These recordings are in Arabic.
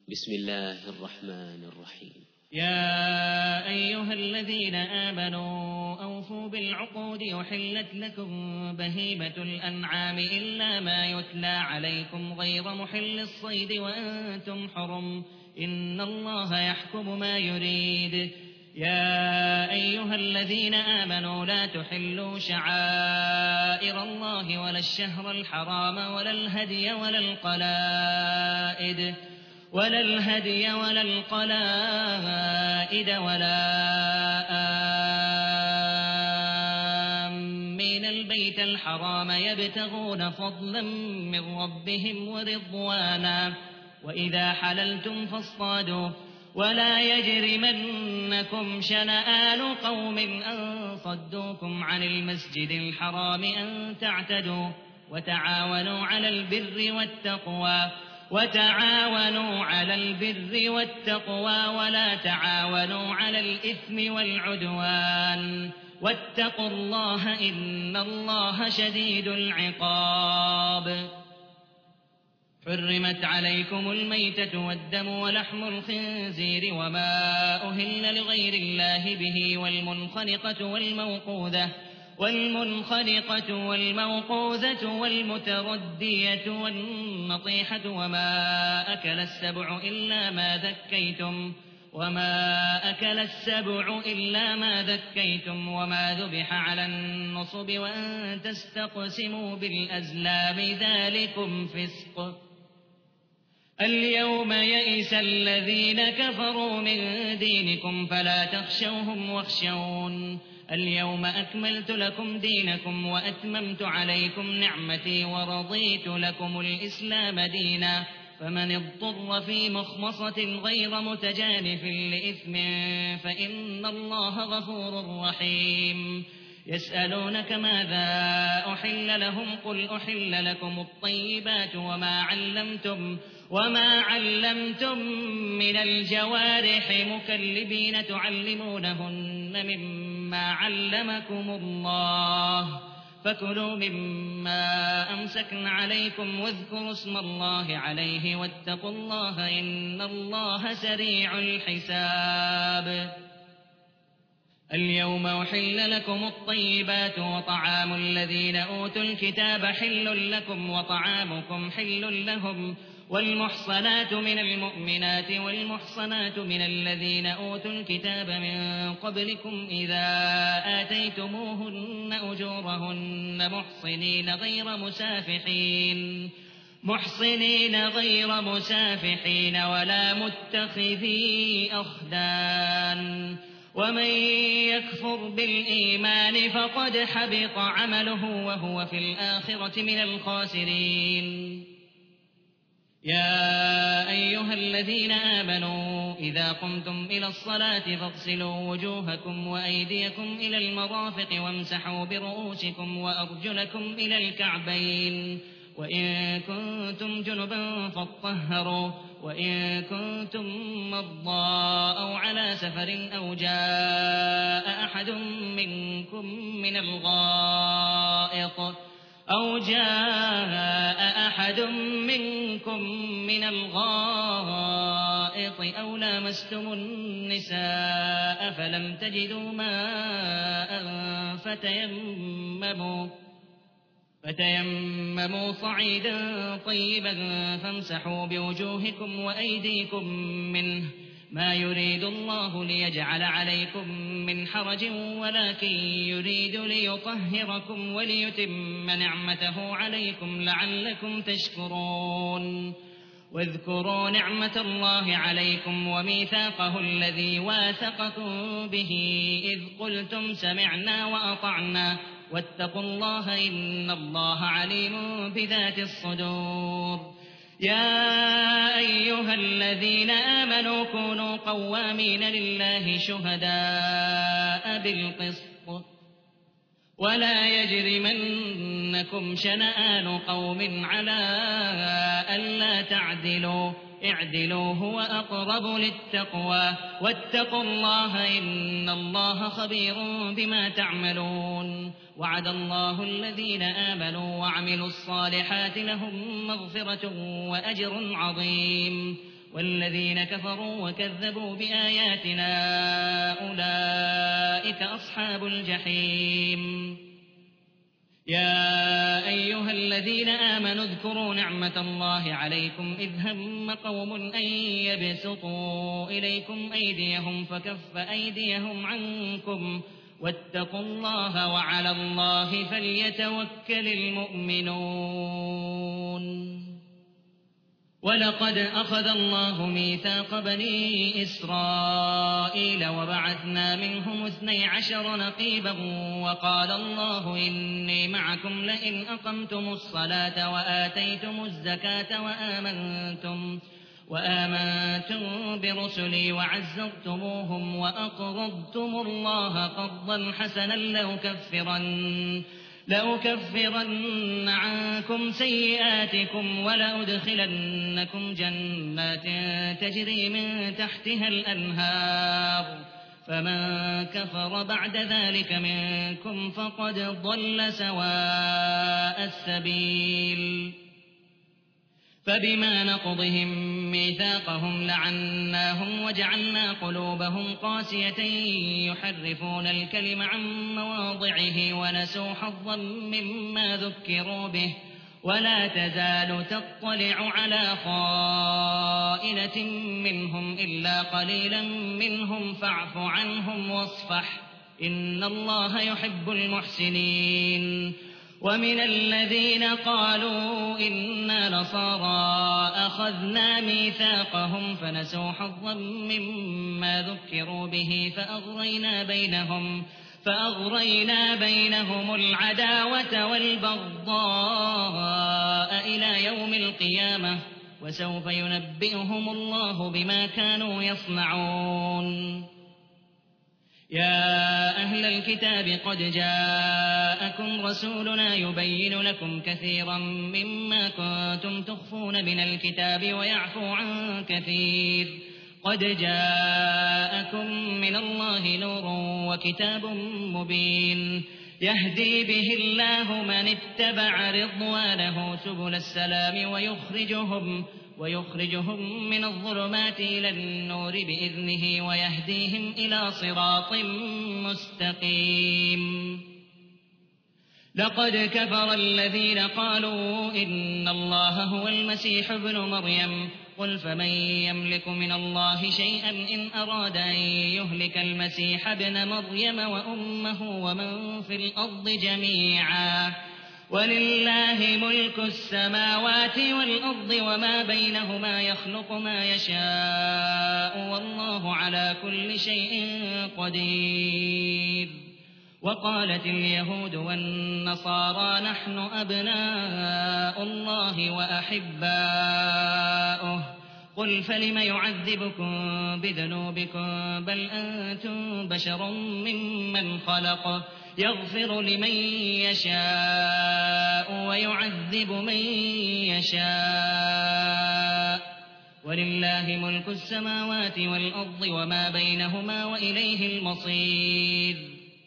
بسم الله الرحمن الرحيم. يا أيها الذين آمنوا أوفوا بالعقود أحلت لكم بهيمة الأنعام إلا ما يتلى عليكم غير محل الصيد وأنتم حرم إن الله يحكم ما يريد. يا أيها الذين آمنوا لا تحلوا شعائر الله ولا الشهر الحرام ولا الهدي ولا القلائد ولا آمين البيت الحرام يبتغون فضلا من ربهم ورضوانا وإذا حللتم فاصطادوا ولا يجرمنكم شنآن قوم أن صدوكم عن المسجد الحرام أن تعتدوا وتعاونوا على البر والتقوى ولا تعاونوا على الإثم والعدوان واتقوا الله إن الله شديد العقاب. حرمت عليكم الميتة والدم ولحم الخنزير وما أهل لغير الله به والمنخنقة والموقوذة والمتردية والنطيحة وما أكل السبع إلا ما ذكيتم وما ذبح على النصب وأن تستقسموا بالأزلام ذلكم فسق. اليوم يئس الذين كفروا من دينكم فلا تخشوهم واخشون. اليوم أكملت لكم دينكم وأتممت عليكم نعمتي ورضيت لكم الإسلام دينا فمن اضطر في مخمصة غير متجانف لإثم فإن الله غفور رحيم. يسألونك ماذا أحل لهم قل أحل لكم الطيبات وما علمتم من الجوارح مكلبين تعلمونهن مما علمكم الله فكلوا مما أمسكن عليكم واذكروا اسم الله عليه واتقوا الله إن الله سريع الحساب. اليوم أحل لكم الطيبات وطعام الذين أوتوا الكتاب حل لكم وطعامكم حل لهم والمحصنات من المؤمنات والمحصنات من الذين أوتوا الكتاب من قبلكم إذا آتيتموهن أجورهن محصنين غير مسافحين ولا متخذي أخدان ومن يكفر بالإيمان فقد حبط عمله وهو في الآخرة من الخاسرين. يا أيها الذين آمنوا إذا قمتم إلى الصلاة فاغسلوا وجوهكم وأيديكم إلى المرافق وامسحوا برؤوسكم وأرجلكم إلى الكعبين وإن كنتم جنبا فاطهروا وإن كنتم مرضى أو على سفر أو جاء أحد منكم من الغائط أو لامستم النساء فلم تجدوا ماء فتيمموا صعيدا طيبا فامسحوا بوجوهكم وأيديكم منه ما يريد الله ليجعل عليكم من حرج ولكن يريد ليطهركم وليتم نعمته عليكم لعلكم تشكرون. واذكروا نعمة الله عليكم وميثاقه الذي واثقكم به إذ قلتم سمعنا وأطعنا واتقوا الله إن الله عليم بذات الصدور. يا أيها الذين آمنوا كونوا قوامين لله شهداء بالقسط ولا يجرمنكم شنآن قوم على ألا تعدلوا اعدلوا هو أقرب للتقوى واتقوا الله إن الله خبير بما تعملون. وعد الله الذين آمنوا وعملوا الصالحات لهم مغفرة وأجر عظيم. والذين كفروا وكذبوا بآياتنا أولئك أصحاب الجحيم يا أيها الذين آمنوا اذكروا نعمة الله عليكم إذ هم قوم أن يبسطوا إليكم أيديهم فكف أيديهم عنكم واتقوا الله وعلى الله فليتوكل المؤمنون ولقد أخذ الله ميثاق بني إسرائيل وبعثنا منهم 12 نقيبا وقال الله إني معكم لئن أقمتم الصلاة وآتيتم الزكاة وآمنتم برسلي وعزرتموهم وأقرضتم الله قرضا حسنا لأكفرن عنكم سيئاتكم ولأدخلنكم جنات تجري من تحتها الأنهار فمن كفر بعد ذلك منكم فقد ضل سواء السبيل فبما نقضهم ميثاقهم لعناهم وجعلنا قلوبهم قاسية يحرفون الكلم عن مواضعه ونسوا حظا مما ذكروا به ولا تزال تطلع على خائنة منهم إلا قليلا منهم فاعف عنهم واصفح إن الله يحب المحسنين ومن الذين قالوا إنا نصارى أخذنا ميثاقهم فنسوا حظا مما ذكروا به فأغرينا بينهم العداوة والبغضاء إلى يوم القيامة وسوف ينبئهم الله بما كانوا يصنعون يا أهل الكتاب قد جاءكم رسولنا يبين لكم كثيرا مما كنتم تخفون من الكتاب ويعفو عن كثير قد جاءكم من الله نور وكتاب مبين يهدي به الله من اتبع رضوانه سبل السلام ويخرجهم من الظلمات إلى النور بإذنه ويهديهم إلى صراط مستقيم لقد كفر الذين قالوا إن الله هو المسيح ابن مريم قل فمن يملك من الله شيئا إن أراد أن يهلك المسيح ابن مريم وأمه ومن في الأرض جميعا ولله ملك السماوات والأرض وما بينهما يخلق ما يشاء والله على كل شيء قدير وقالت اليهود والنصارى نحن أبناء الله وأحباؤه قل فلم يعذبكم بذنوبكم بل أنتم بشر ممن خلق يغفر لمن يشاء ويعذب من يشاء ولله ملك السماوات والأرض وما بينهما وإليه المصير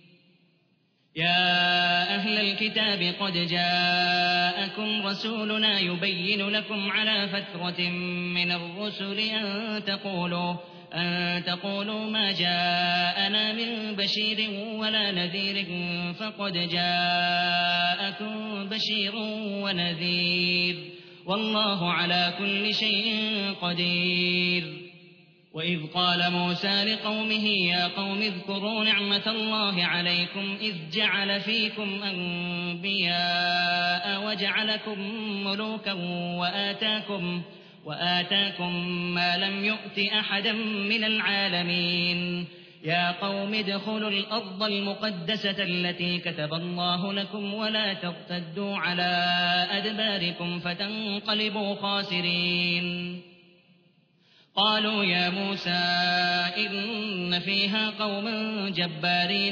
يا أهل الكتاب قد جاءكم رسولنا يبين لكم على فترة من الرسل أن تقولوا ما جاءنا من بشير ولا نذير فقد جاءكم بشير ونذير والله على كل شيء قدير وإذ قال موسى لقومه يا قوم اذكروا نعمة الله عليكم إذ جعل فيكم أنبياء وجعلكم ملوكا وآتاكم ما لم يؤت أحدا من العالمين يا قوم ادخلوا الأرض المقدسة التي كتب الله لكم ولا ترتدوا على أدباركم فتنقلبوا خاسرين قالوا يا موسى إن فيها قوما جبارين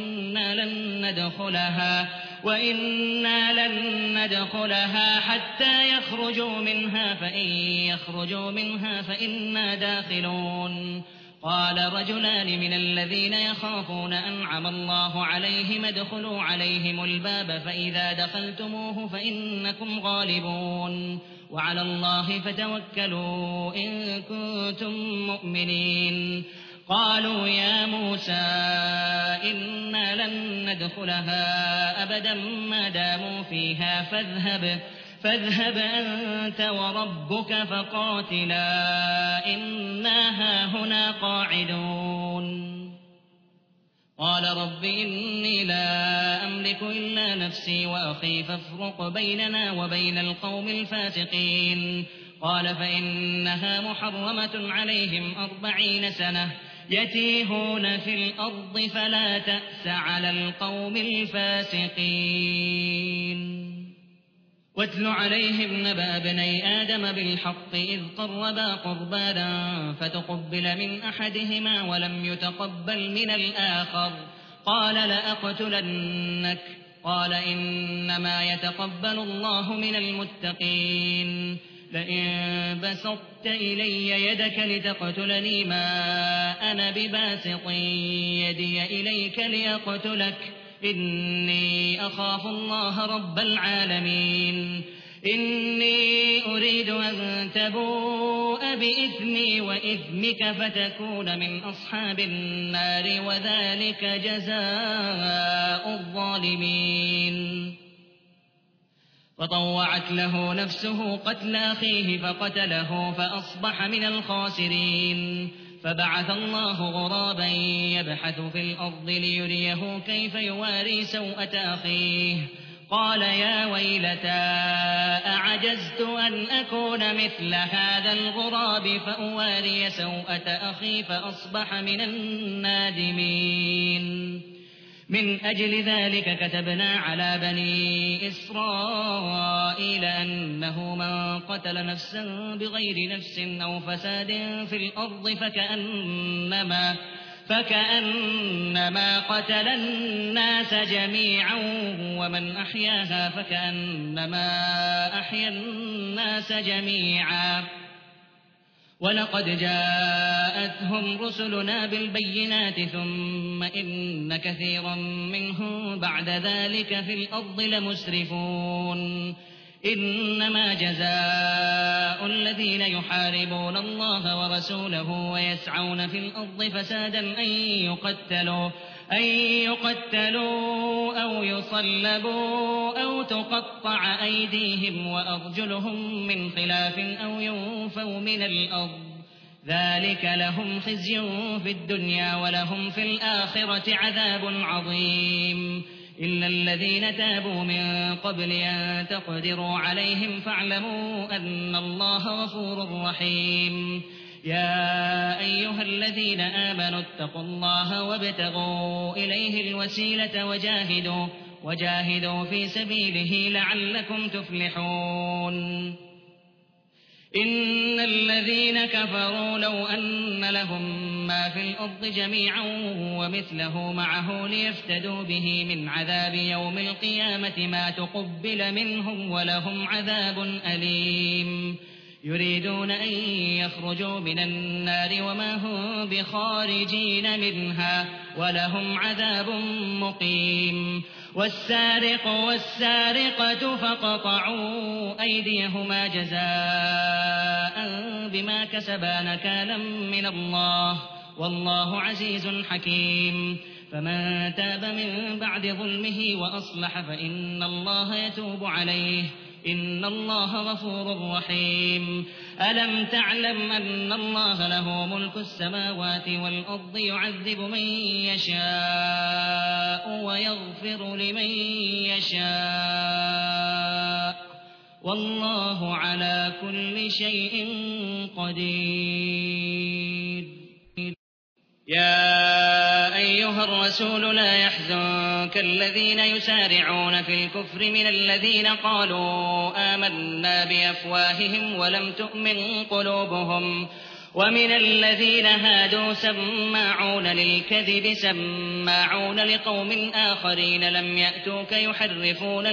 وإنا لن ندخلها حتى يخرجوا منها فإن يخرجوا منها فإنا داخلون قال رجلان من الذين يخافون أنعم الله عليهم ادخلوا عليهم الباب فإذا دخلتموه فإنكم غالبون وعلى الله فتوكلوا إن كنتم مؤمنين. قالوا يا موسى إنا لن ندخلها أبدا ما داموا فيها فاذهب أنت وربك فقاتلا إنا هاهنا قاعدون. قال رب إني لا أملك إلا نفسي وأخي فافرق بيننا وبين القوم الفاسقين. قال فإنها محرمة عليهم 40 سنة يتيهون في الأرض فلا تأس على القوم الفاسقين. واتل عليهم نبأ ابني آدم بالحق إذ قربا قربانا فتقبل من أحدهما ولم يتقبل من الآخر قال لأقتلنك. قال إنما يتقبل الله من المتقين. لئن بسطت إلي يدك لتقتلني ما أنا بباسط يدي إليك لأقتلك إني أخاف الله رب العالمين. إني أريد أن تبوء بإثمي وإثمك فتكون من أصحاب النار وذلك جزاء الظالمين. فطوعت له نفسه قتل أخيه فقتله فأصبح من الخاسرين. فبعث الله غرابا يبحث في الأرض ليريه كيف يواري سوءة أخيه. قال يا ويلتى أعجزت أن أكون مثل هذا الغراب فأواري سوءة أخي فأصبح من النادمين. من أجل ذلك كتبنا على بني إسرائيل أنه من قتل نفسا بغير نفس أو فساد في الأرض فكأنما قتل الناس جميعا ومن أحياها فكأنما أحيا الناس جميعا. ولقد جاءتهم رسلنا بالبينات ثم إن كثيرا منهم بعد ذلك في الأرض لمسرفون. إنما جزاء الذين يحاربون الله ورسوله ويسعون في الأرض فسادا أن يقتلوا أو يصلبوا أو تقطع أيديهم وأرجلهم من خلاف أو ينفوا من الأرض ذلك لهم خزي في الدنيا ولهم في الآخرة عذاب عظيم. إلا الذين تابوا من قبل أن تقدروا عليهم فاعلموا أن الله غفور رحيم. يا أيها الذين آمنوا اتقوا الله وابتغوا إليه الوسيلة وجاهدوا في سبيله لعلكم تفلحون. إن الذين كفروا لو أن لهم ما في الأرض جميعا ومثله معه ليفتدوا به من عذاب يوم القيامة ما تقبل منهم ولهم عذاب أليم. يريدون أن يخرجوا من النار وما هم بخارجين منها ولهم عذاب مقيم. والسارق والسارقة فاقطعوا أيديهما جزاء بما كسبا نكالا من الله والله عزيز حكيم. فمن تاب من بعد ظلمه وأصلح فإن الله يتوب عليه إن الله غفور رحيم. ألم تعلم أن الله له ملك السماوات والأرض يعذب من يشاء ويغفر لمن يشاء والله على كل شيء قدير. يا أيها الرسول لا يحزنك الذين يسارعون في الكفر من الذين قالوا آمنا بأفواههم ولم تؤمن قلوبهم ومن الذين هادوا سماعون للكذب سماعون لقوم آخرين لم يأتوك يحرفون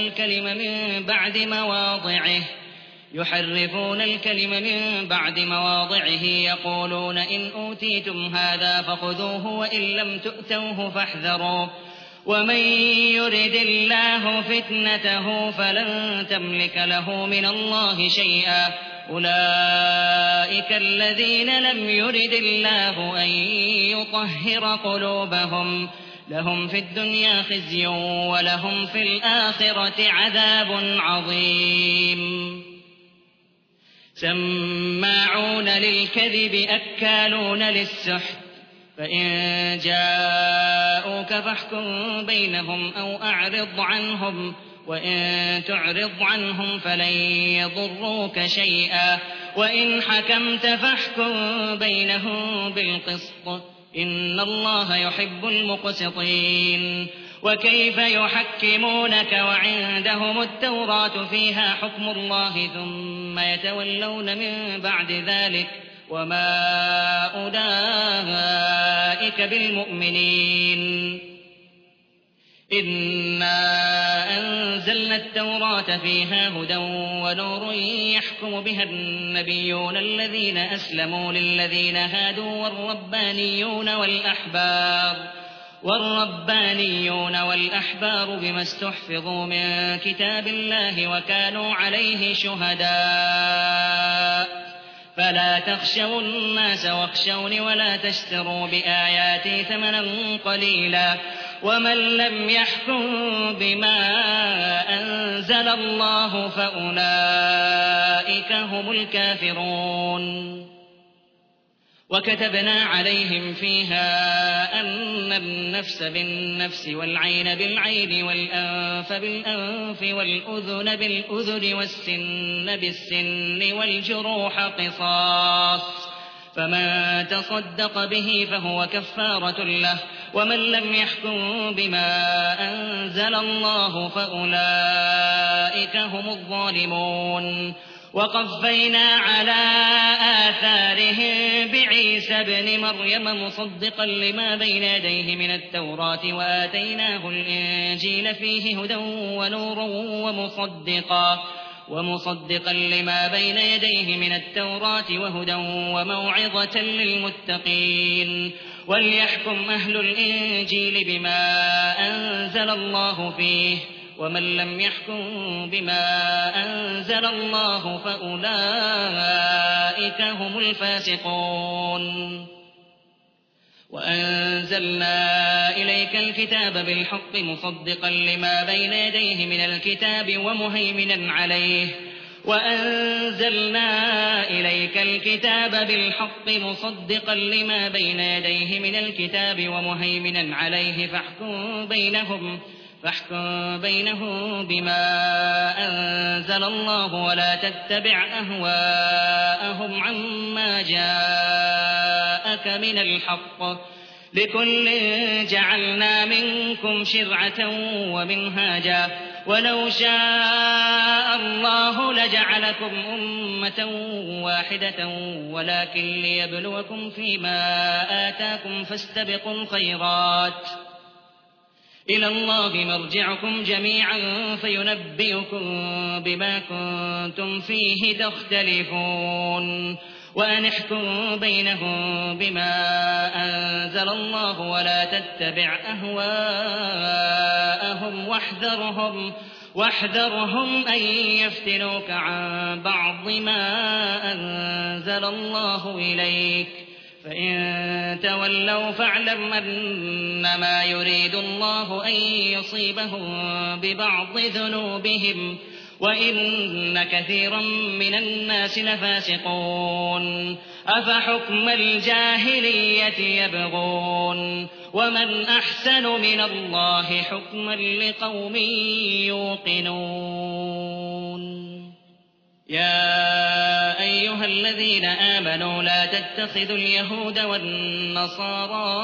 الكلم من بعد مواضعه يقولون إن أوتيتم هذا فخذوه وإن لم تؤتوه فاحذروا ومن يرد الله فتنته فلن تملك له من الله شيئا أولئك الذين لم يرد الله أن يطهر قلوبهم لهم في الدنيا خزي ولهم في الآخرة عذاب عظيم سماعون للكذب أكالون للسحت فإن جاءوك فاحكم بينهم أو أعرض عنهم وإن تعرض عنهم فلن يضروك شيئا وإن حكمت فاحكم بينهم بالقسط إن الله يحب المقسطين وكيف يحكمونك وعندهم التوراة فيها حكم الله ثم يتولون من بعد ذلك وما أولئك بالمؤمنين إنا أنزلنا التوراة فيها هدى ونور يحكم بها النبيون الذين أسلموا للذين هادوا والربانيون والأحبار بما استحفظوا من كتاب الله وكانوا عليه شهداء فلا تخشوا الناس واخشوني ولا تشتروا بآياتي ثمنا قليلا ومن لم يحكم بما أنزل الله فأولئك هم الكافرون وكتبنا عليهم فيها أن النفس بالنفس والعين بالعين والأنف بالأنف والأذن بالأذن والسن بالسن والجروح قصاص فمن تصدق به فهو كفارة له ومن لم يحكم بما أنزل الله فأولئك هم الظالمون وقفينا على آثارهم بعيسى ابن مريم مصدقا لما بين يديه من التوراة وآتيناه الإنجيل فيه هدى ونور ومصدقا لما بين يديه من التوراة وهدى وموعظة للمتقين وليحكم أهل الإنجيل بما أنزل الله فيه ومن لم يحكم بما أنزل الله فأولئك هم الفاسقون وأنزلنا إليك الكتاب بالحق مصدقا لما بين يديه من الكتاب ومهيمنا عليه فاحكم بينهم بما أنزل الله ولا تتبع أهواءهم عما جاءك من الحق لكل جعلنا منكم شرعة ومنهاجا ولو شاء الله لجعلكم أمة واحدة ولكن ليبلوكم فيما آتاكم فاستبقوا الخيرات إلى الله مرجعكم جميعا فينبئكم بما كنتم فيه تختلفون وأن احكم بينهم بما أنزل الله ولا تتبع أهواءهم واحذرهم أن يفتنوك عن بعض ما أنزل الله إليك فإن تولوا فاعلم أنما يريد الله أن يصيبهم ببعض ذنوبهم وإن كثيرا من الناس لفاسقون أفحكم الجاهلية يبغون ومن أحسن من الله حكما لقوم يوقنون يا أيها الذين آمنوا لا تتخذوا اليهود والنصارى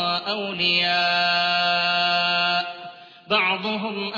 أولياء بعضهم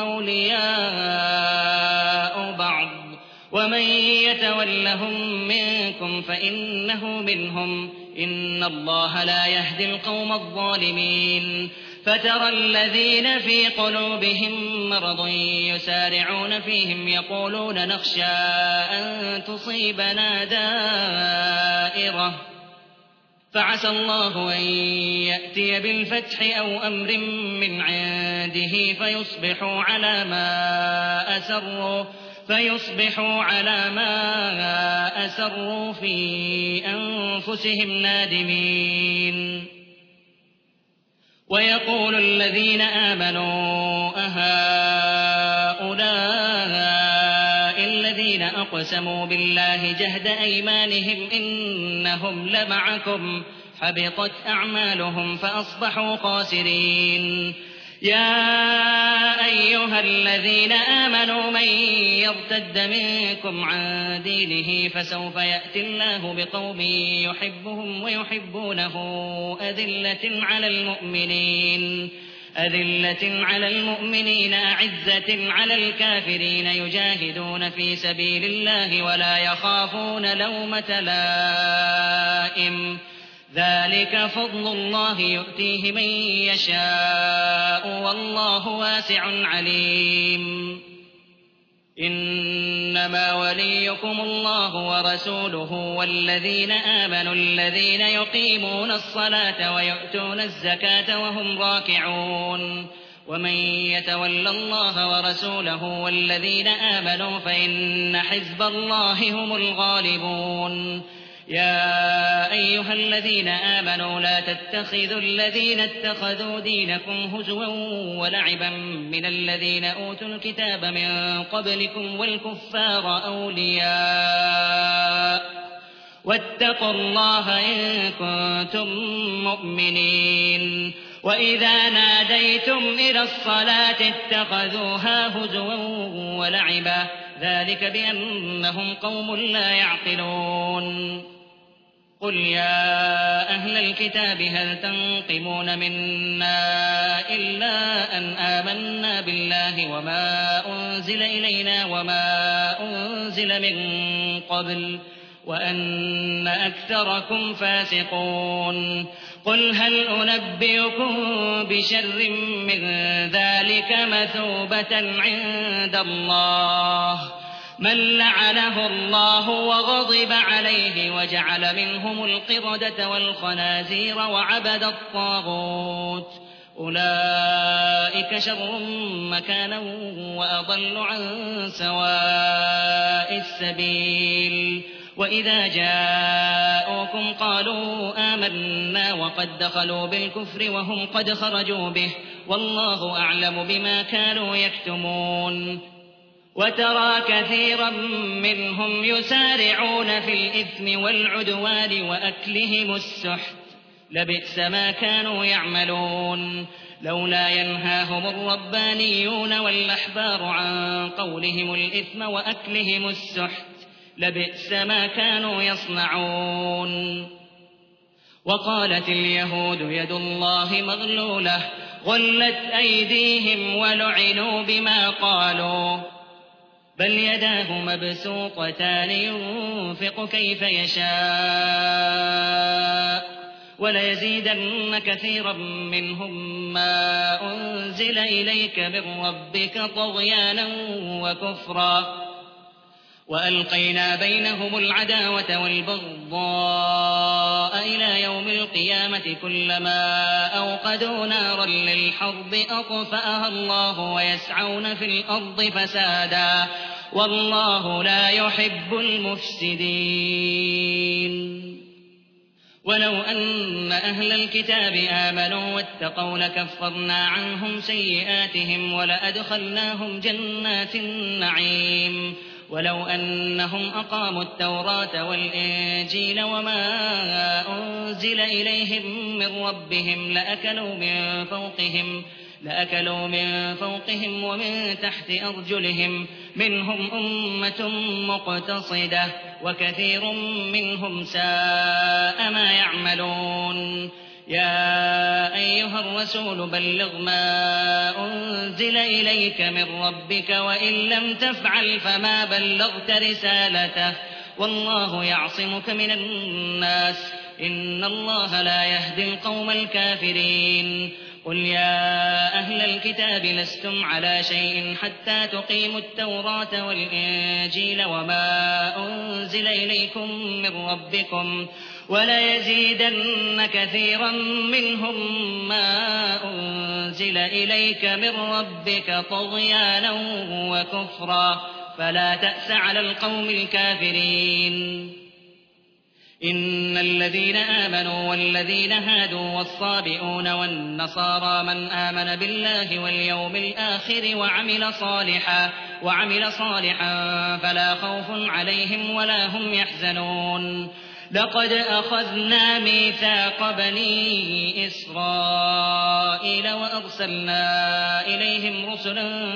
أولياء بعض ومن يتولهم منكم فإنه منهم إن الله لا يهدي القوم الظالمين فترى الذين في قلوبهم مرض يسارعون فيهم يقولون نخشى أن تصيبنا فعسى الله أن يأتي بالفتح أو أمر من عنده فيصبحوا على ما أسروا في أنفسهم نادمين. ويقول الذين آمنوا أهؤلاء الذين أقسموا بالله جهد أيمانهم إنهم لمعكم حبطت أعمالهم فأصبحوا خاسرين. يا أيها الذين آمنوا من يرتد منكم عن دينه فسوف يأتي الله بقوم يحبهم ويحبونه أذلة على المؤمنين أعزة على الكافرين يجاهدون في سبيل الله ولا يخافون لومة لائم ذلك فضل الله يؤتيه من يشاء والله واسع عليم. إنما وليكم الله ورسوله والذين آمنوا الذين يقيمون الصلاة ويؤتون الزكاة وهم راكعون. ومن يتول الله ورسوله والذين آمنوا فإن حزب الله هم الغالبون. يا أيها الذين آمنوا لا تتخذوا الذين اتخذوا دينكم هزوا ولعبا من الذين أوتوا الكتاب من قبلكم والكفار أولياء واتقوا الله إن كنتم مؤمنين. وإذا ناديتم إلى الصلاة اتخذوها هزوا ولعبا ذلك بأنهم قوم لا يعقلون. قل يا أهل الكتاب هل تنقمون منا إلا أن آمنا بالله وما أنزل إلينا وما أنزل من قبل وأن أكثركم فاسقون. قل هل أنبئكم بشر من ذلك مثوبة عند الله من لعنه الله وغضب عليه وجعل منهم القردة والخنازير وعبد الطاغوت أولئك شر مكانا وأضل عن سواء السبيل. وإذا جاءوكم قالوا آمنا وقد دخلوا بالكفر وهم قد خرجوا به والله أعلم بما كانوا يكتمون. وترى كثيرا منهم يسارعون في الإثم والعدوان وأكلهم السحت لبئس ما كانوا يعملون. لولا ينهاهم الربانيون والأحبار عن قولهم الإثم وأكلهم السحت لبئس ما كانوا يصنعون. وقالت اليهود يد الله مغلولة غلت أيديهم ولعنوا بما قالوا بل يداه مبسوطتان ينفق كيف يشاء وليزيدن كثيرا منهم ما أنزل إليك من ربك طغيانا وكفرا وألقينا بينهم العداوة والبغضاء إلى يوم القيامة كلما أوقدوا نارا للحرب أطفأها الله ويسعون في الأرض فسادا والله لا يحب المفسدين. ولو أن أهل الكتاب آمنوا واتقوا لكفرنا عنهم سيئاتهم ولأدخلناهم جنات النعيم. ولو أنهم أقاموا التوراة والإنجيل وما أنزل إليهم من ربهم لأكلوا من فوقهم ومن تحت أرجلهم منهم أمة مقتصدة وكثير منهم ساء ما يعملون. يا أيها الرسول بلغ ما أنزل إليك من ربك وإن لم تفعل فما بلغت رسالته والله يعصمك من الناس إن الله لا يهدي القوم الكافرين. قل يا أهل الكتاب لستم على شيء حتى تقيموا التوراة والإنجيل وما أنزل إليكم من ربكم وليزيدن كثيرا منهم ما أنزل إليك من ربك طغيانا وكفرا فلا تأس على القوم الكافرين. إن الذين آمنوا والذين هادوا والصابئون والنصارى من آمن بالله واليوم الآخر وعمل صالحا فلا خوف عليهم ولا هم يحزنون. لقد أخذنا ميثاق بني إسرائيل وأرسلنا إليهم رسلا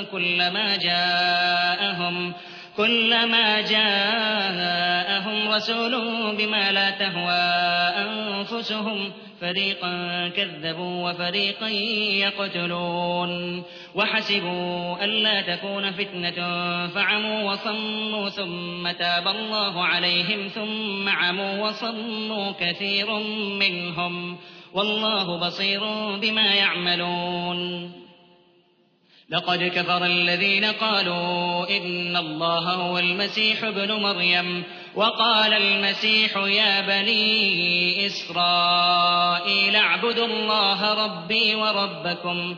كلما جاءهم رسول بما لا تهوى أنفسهم فريقا كذبوا وفريقا يقتلون. وحسبوا ألا تكون فتنة فعموا وصموا ثم تاب الله عليهم ثم عموا وصموا كثير منهم والله بصير بما يعملون. لقد كفر الذين قالوا إن الله هو المسيح ابن مريم وقال المسيح يا بني إسرائيل اعبدوا الله ربي وربكم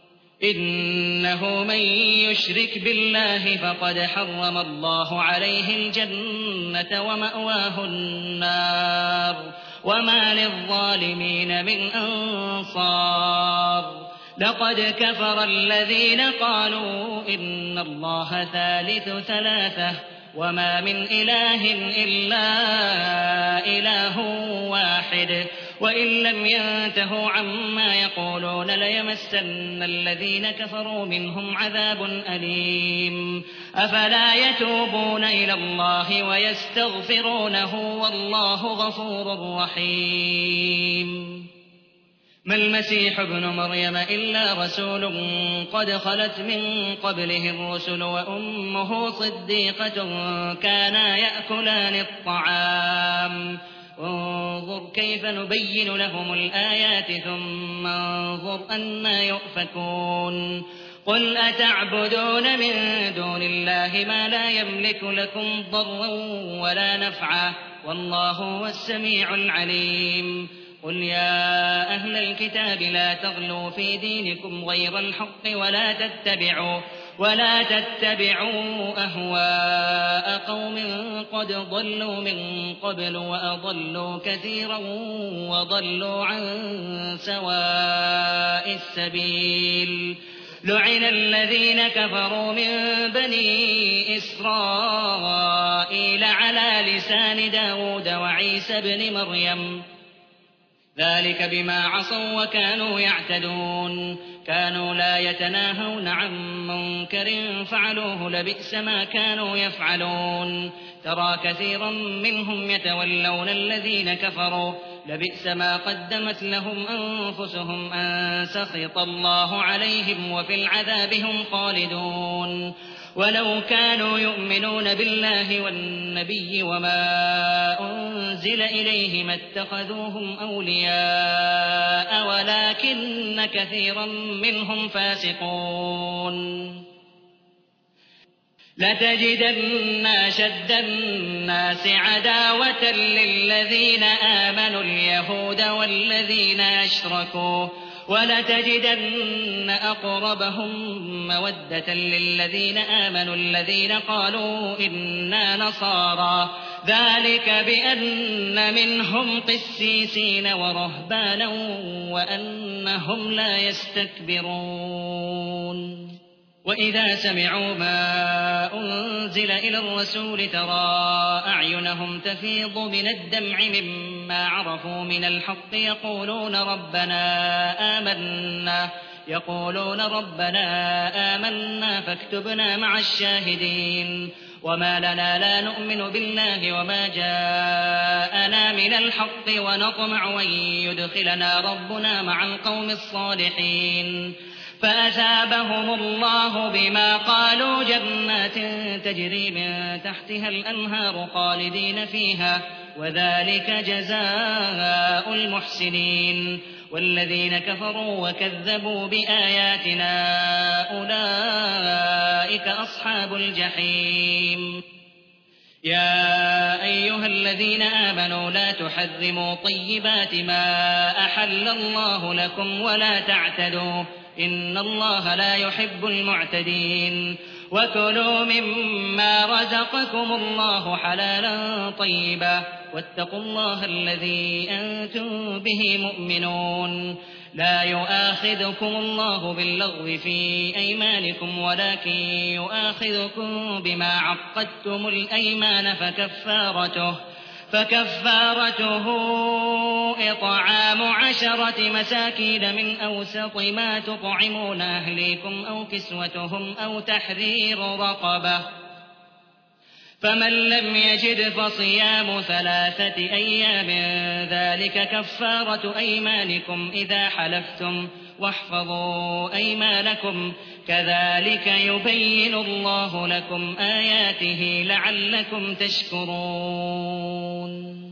إنه من يشرك بالله فقد حرم الله عليه الجنة ومأواه النار وما للظالمين من أنصار. لقد كفر الذين قالوا إن الله ثالث ثلاثة وما من إله إلا إله واحد وإن لم ينتهوا عما يقولون ليمسن الذين كفروا منهم عذاب أليم. أفلا يتوبون إلى الله ويستغفرونه والله غفور رحيم. ما المسيح ابن مريم إلا رسول قد خلت من قبله الرسل وأمه صديقة كانا يأكلان الطعام انظر كيف نبين لهم الآيات ثم انظر أنى يؤفكون. قل أتعبدون من دون الله ما لا يملك لكم ضرا ولا نفعا والله هو السميع العليم. قل يا أهل الكتاب لا تغلوا في دينكم غير الحق ولا تتبعوا أهواء قوم قد ضلوا من قبل وأضلوا كثيرا وضلوا عن سواء السبيل. لعن الذين كفروا من بني إسرائيل على لسان داود وعيسى بن مريم ذلك بما عصوا وكانوا يعتدون. كانوا لا يتناهون عن منكر فعلوه لبئس ما كانوا يفعلون. ترى كثيرا منهم يتولون الذين كفروا لبئس ما قدمت لهم أنفسهم أن سخط الله عليهم وفي العذاب هم خالدون. ولو كانوا يؤمنون بالله والنبي وما أنزل إليه ما اتخذوهم أولياء ولكن كثيرا منهم فاسقون. لتجدن أشد الناس عداوة للذين آمنوا اليهود والذين أشركوا ولتجدن أقربهم مودة للذين آمنوا الذين قالوا إنا نصارى ذلك بأن منهم قسيسين ورهبانا وأنهم لا يستكبرون. وإذا سمعوا ما أنزل إلى الرسول ترى أعينهم تفيض من الدمع مما عرفوا من الحق يقولون ربنا آمنا فاكتبنا مع الشاهدين. وما لنا لا نؤمن بالله وما جاءنا من الحق ونطمع أن يدخلنا ربنا مع القوم الصالحين. فأثابهم الله بما قالوا جنات تجري من تحتها الأنهار خالدين فيها وذلك جزاء المحسنين. والذين كفروا وكذبوا بآياتنا أولئك أصحاب الجحيم. يا أيها الذين آمنوا لا تحرموا طيبات ما أحل الله لكم ولا تعتدوا إن الله لا يحب المعتدين وكلوا مما رزقكم الله حلالا طيبا واتقوا الله الذي أنتم به مؤمنون لا يؤاخذكم الله باللغو في أيمانكم ولكن يؤاخذكم بما عقدتم الأيمان فكفارته إطعام 10 مساكين من أوسط ما تطعمون أهليكم أو كسوتهم أو تحرير رقبة فمن لم يجد فصيام 3 أيام ذلك كفارة أيمانكم إذا حلفتم واحفظوا أيمانكم كذلك يبين الله لكم آياته لعلكم تشكرون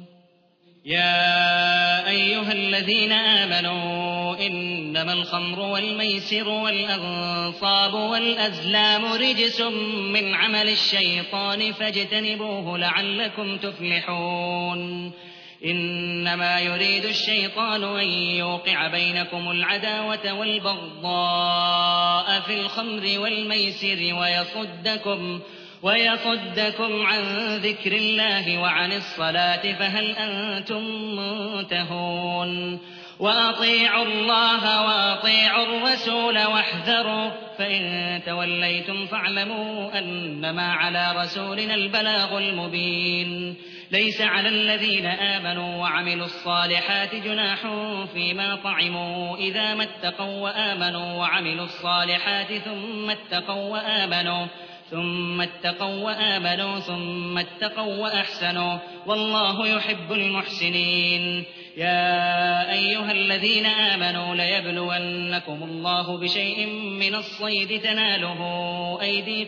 يا أيها الذين آمنوا إنما الخمر والميسر والأنصاب والأزلام رجس من عمل الشيطان فاجتنبوه لعلكم تفلحون إنما يريد الشيطان أن يوقع بينكم العداوة والبغضاء في الخمر والميسر ويصدكم عن ذكر الله وعن الصلاة فهل أنتم منتهون وأطيعوا الله وأطيعوا الرسول واحذروا فإن توليتم فاعلموا أنما على رسولنا البلاغ المبين ليس على الذين آمنوا وعملوا الصالحات جناح فيما طعموا إذا ما اتقوا وآمنوا وعملوا الصالحات ثم اتقوا وأحسنوا والله يحب المحسنين يا أيها الذين آمنوا ليبلونكم الله بشيء من الصيد تناله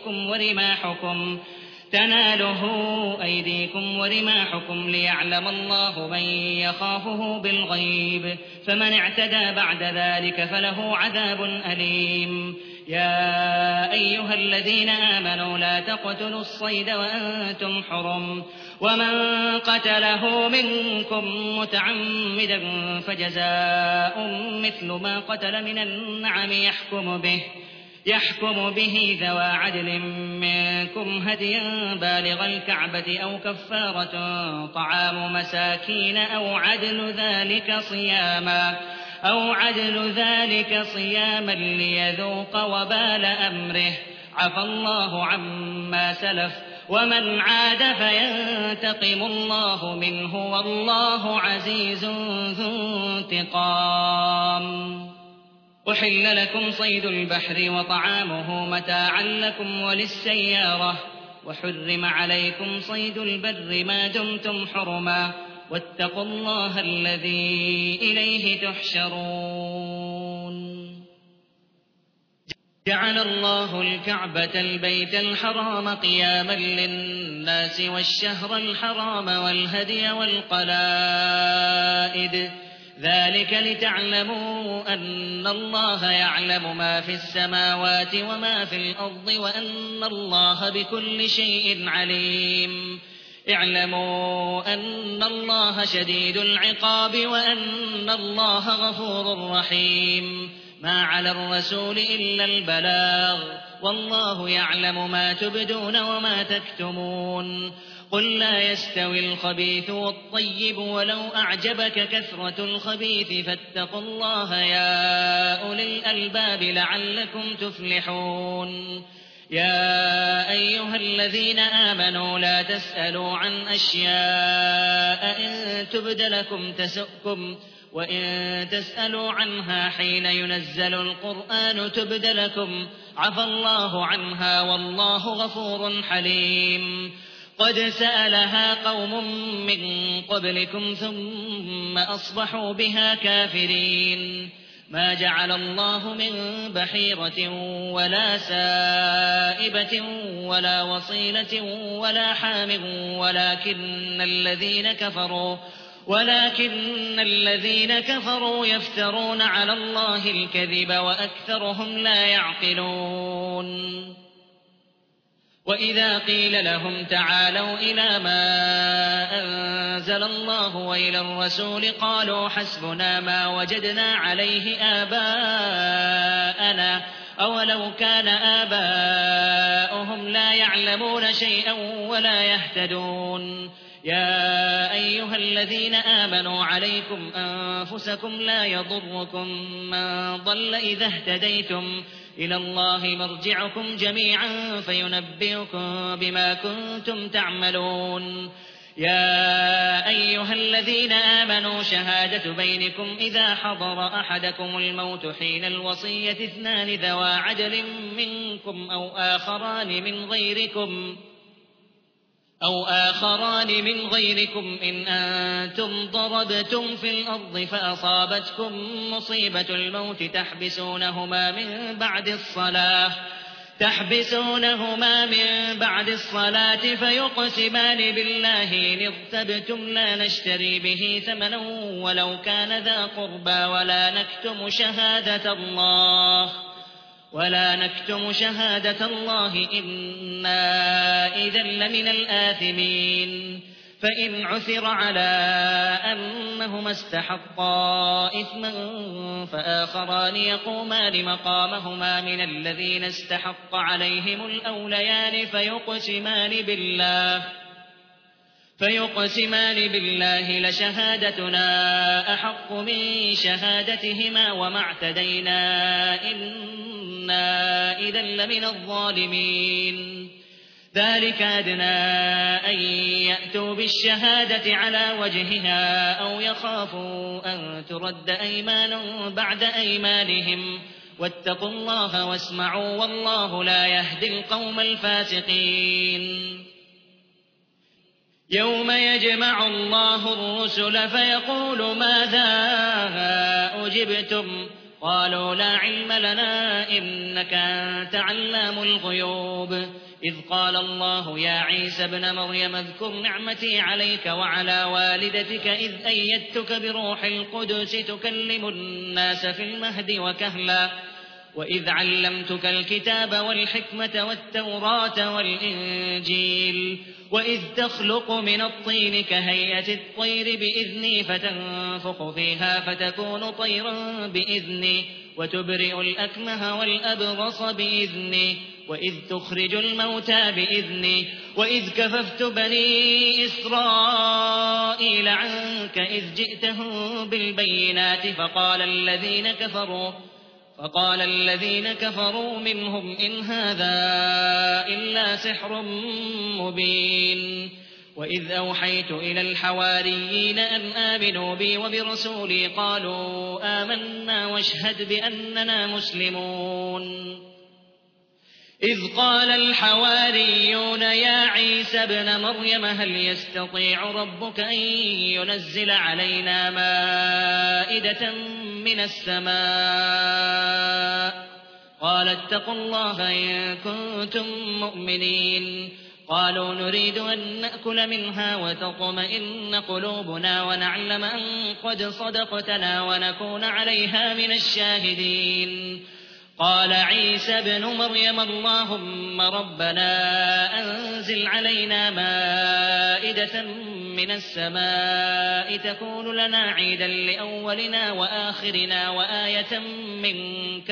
أيديكم ورماحكم ليعلم الله من يخافه بالغيب فمن اعتدى بعد ذلك فله عذاب أليم يا أيها الذين آمنوا لا تقتلوا الصيد وأنتم حرم ومن قتله منكم متعمدا فجزاء مثل ما قتل من النعم يحكم به ذوى عدل منكم هديا بالغ الكعبة أو كفارة طعام مساكين أو عدل ذلك صياما ليذوق وبال أمره عفى الله عما سلف ومن عاد فينتقم الله منه والله عزيز ذو انتقام أحل لكم صيد البحر وطعامه متاعا لكم وللسيارة وحرم عليكم صيد البر ما دمتم حرما واتقوا الله الذي إليه تحشرون جعل الله الكعبة البيت الحرام قياما للناس والشهر الحرام والهدي والقلائد ذلك لتعلموا أن الله يعلم ما في السماوات وما في الأرض وأن الله بكل شيء عليم اعلموا أن الله شديد العقاب وأن الله غفور رحيم ما على الرسول إلا البلاغ والله يعلم ما تبدون وما تكتمون قل لا يستوي الخبيث والطيب ولو أعجبك كثرة الخبيث فاتقوا الله يا أولي الألباب لعلكم تفلحون يا أيها الذين آمنوا لا تسألوا عن أشياء إن تبد لكم تسؤكم وإن تسألوا عنها حين ينزل القرآن تبد لكم عفى الله عنها والله غفور حليم قد سألها قوم من قبلكم ثم أصبحوا بها كافرين ما جعل الله من بحيرة ولا سائبة ولا وصيلة ولا حام ولكن الذين كفروا يفترون على الله الكذب وأكثرهم لا يعقلون وإذا قيل لهم تعالوا إلى ما أنزل الله وإلى الرسول قالوا حسبنا ما وجدنا عليه آباءنا أولو كان آباؤهم لا يعلمون شيئا ولا يهتدون يا أيها الذين آمنوا عليكم أنفسكم لا يضركم من ضل إذا اهتديتم إلى الله مرجعكم جميعا فينبئكم بما كنتم تعملون يا أيها الذين آمنوا شهادة بينكم إذا حضر أحدكم الموت حين الوصية اثنان ذوى عدل منكم أو آخران من غيركم إن أنتم ضربتم في الأرض فأصابتكم مصيبة الموت تحبسونهما من بعد الصلاة فيقسمان بالله إن ارتبتم لا نشتري به ثمنا ولو كان ذا قربى ولا نكتم شهادة الله إنا إذا لمن الآثمين فإن عثر على أنهما استحقا إثما فآخران يقومان مقامهما من الذين استحق عليهم الأوليان فيقسمان بالله لشهادتنا أحق من شهادتهما وما اعتدينا إنا إذا لمن الظالمين ذلك أدنى أن يأتوا بالشهادة على وجهها أو يخافوا أن ترد أيمان بعد أيمانهم واتقوا الله واسمعوا والله لا يهدي القوم الفاسقين يوم يجمع الله الرسل فيقول ماذا أجبتم قالوا لا علم لنا إنك أنت علام الغيوب إذ قال الله يا عيسى ابن مريم اذكر نعمتي عليك وعلى والدتك إذ أيدتك بروح القدس تكلم الناس في المهد وكهلا وإذ علمتك الكتاب والحكمة والتوراة والإنجيل وإذ تخلق من الطين كهيئة الطير بإذني فتنفخ فيها فتكون طيرا بإذني وتبرئ الأكمه والأبرص بإذني وإذ تخرج الموتى بإذني وإذ كففت بني إسرائيل عنك إذ جئتهم بالبينات فقال الذين كفروا منهم إن هذا إلا سحر مبين وإذ أوحيت إلى الحواريين أن آمنوا بي وبرسولي قالوا آمنا واشهد بأننا مسلمون إذ قال الحواريون يا عيسى ابن مريم هل يستطيع ربك أن ينزل علينا مائدة من السماء قال اتقوا الله إن كنتم مؤمنين قالوا نريد أن نأكل منها وتطمئن قلوبنا ونعلم أن قد صدقتنا ونكون عليها من الشاهدين قال عيسى ابن مريم اللهم ربنا أنزل علينا مائدة من السماء تكون لنا عيدا لأولنا وآخرنا وآية منك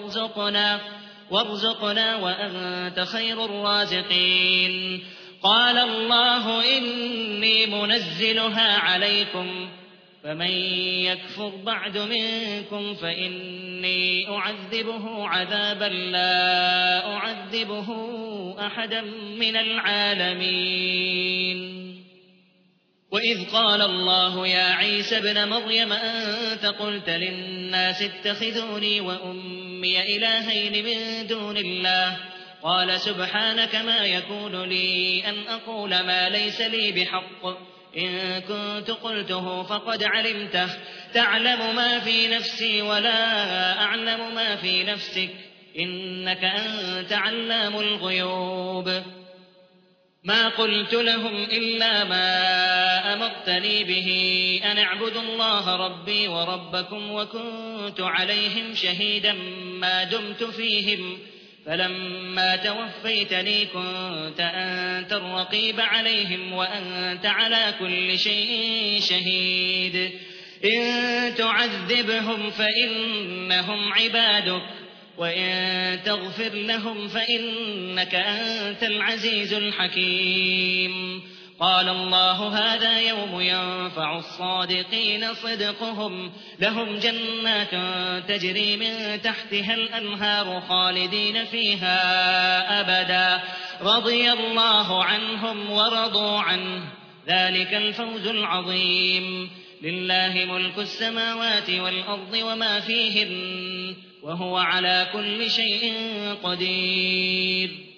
وارزقنا وأنت خير الرازقين قال الله إني منزلها عليكم فمن يكفر بعد منكم فإني أعذبه عذابا لا أعذبه أحدا من العالمين وإذ قال الله يا عيسى ابن مريم أنت قلت للناس اتخذوني وأمي إلهين من دون الله قال سبحانك ما يكون لي أن أقول ما ليس لي بحق إن كنت قلته فقد علمته تعلم ما في نفسي ولا أعلم ما في نفسك إنك أنت علام الغيوب ما قلت لهم إلا ما أمرتني به أن اعبدوا الله ربي وربكم وكنت عليهم شهيدا ما دمت فيهم فلما توفيتني كنت أنت الرقيب عليهم وأنت على كل شيء شهيد إن تعذبهم فإنهم عبادك وإن تغفر لهم فإنك أنت العزيز الحكيم قال الله هذا يوم ينفع الصادقين صدقهم لهم جنات تجري من تحتها الأنهار خالدين فيها أبدا رضي الله عنهم ورضوا عنه ذلك الفوز العظيم لله ملك السماوات والأرض وما فيهن وهو على كل شيء قدير